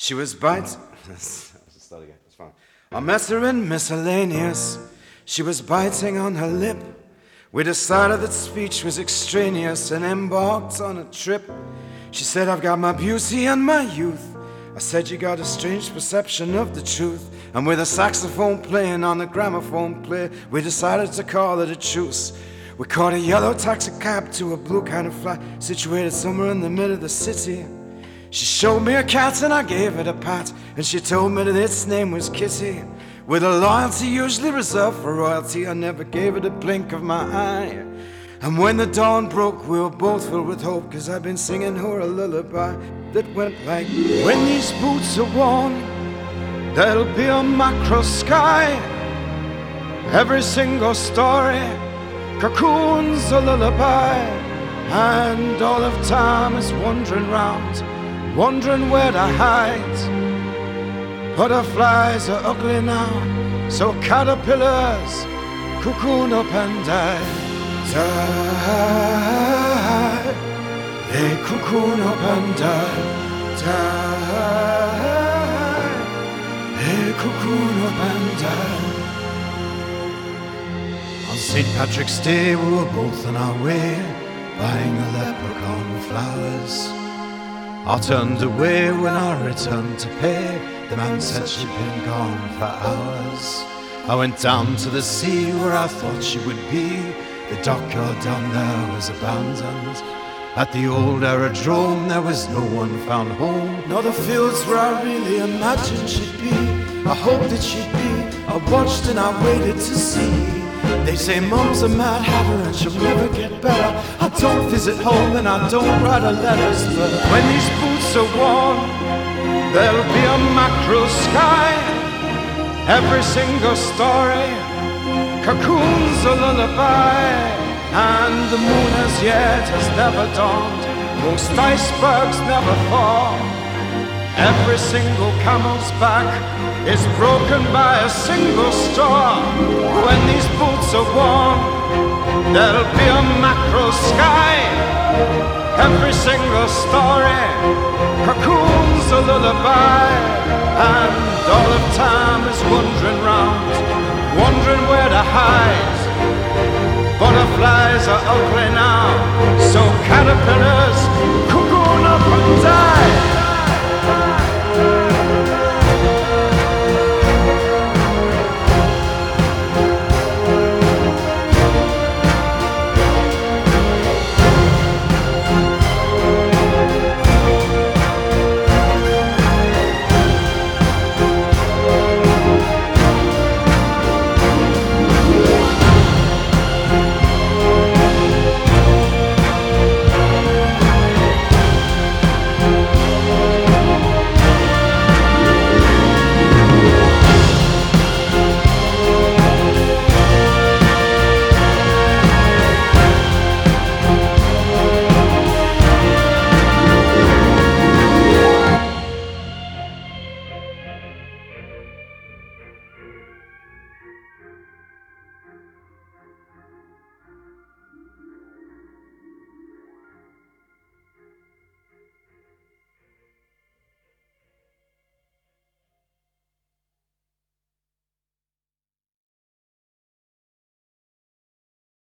She was biting. Start again. It's fine. I met her in miscellaneous. She was biting on her lip. We decided that speech was extraneous and embarked on a trip. She said, I've got my beauty and my youth. I said, you got a strange perception of the truth. And with a saxophone playing on the gramophone player, we decided to call it a truce. We caught a yellow taxi cab to a blue kind of flat situated somewhere in the middle of the city. She showed me a cat and I gave it a pat, and she told me that its name was Kitty. With a loyalty usually reserved for royalty, I never gave it a blink of my eye. And when the dawn broke, we were both filled with hope, 'cause I'd been singing her a lullaby that went like, when these boots are worn, there'll be a macro sky. Every single story cocoons a lullaby, and all of time is wandering round, wondering where to hide. Butterflies are ugly now, so caterpillars cocoon up and die. Die, they cocoon up and die. Die, they cocoon up and die. On St. Patrick's Day we were both on our way, buying the leprechaun flowers. I turned away when I returned to pay. The man said she'd been gone for hours. I went down to the sea where I thought she would be. The dockyard down there was abandoned. At the old aerodrome there was no one found home, nor the fields where I really imagined she'd be. I hoped that she'd be, I watched and I waited to see. They say Mum's a mad hatter and she'll never get better. I don't visit home and I don't write her letters, but when these boots are worn, there'll be a mackerel sky. Every single story cocoons a lullaby, and the moon as yet has never dawned. Most icebergs never fall. Every single camel's back is broken by a single straw. When these boots are worn, there'll be a mackerel sky. Every single story cocoons a lullaby, and all of time is wandering round, wondering where to hide. Butterflies are ugly now, so caterpillars cocoon up and die.